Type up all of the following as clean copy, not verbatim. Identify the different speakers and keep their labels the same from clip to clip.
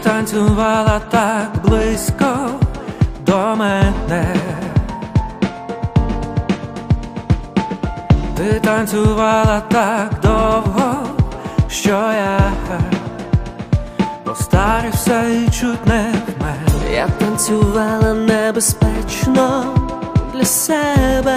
Speaker 1: танцювала так близько до мене. Ти танцювала так довго, що я постарився і чуть не вмер.
Speaker 2: Я танцювала небезпечно для себе.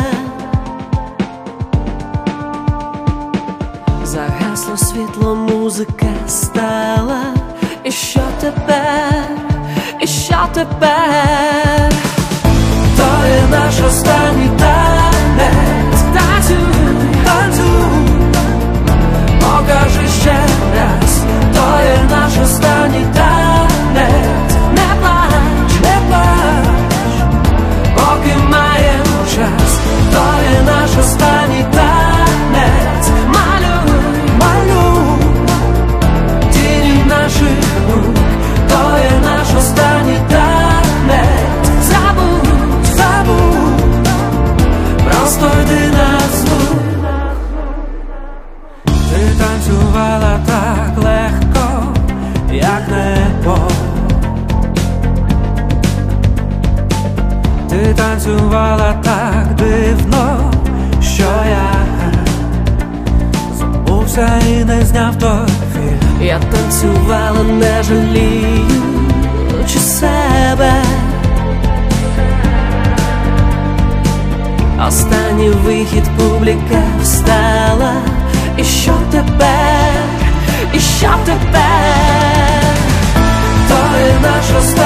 Speaker 2: Загасло світло, музика стала. І що тепер? І що тепер?
Speaker 1: То є наш останній танець. Танцюй, танцюй, покажи ще раз. То є наш останній танець. Не плач, не плач, поки маємо час. То є наш останній танець. Малюй, малюй тіні наших рук. То є наш останній танець. Забудь, забудь, просто йди на звук. Ти танцювала так легко, як небо. Ти танцювала так дивно, що я забувся і не зняв той фільм.
Speaker 2: Я танцювала, не жаліючи себе. Останній вихід, публіка встала. І що тепер? І що тепер?
Speaker 1: То є наш останній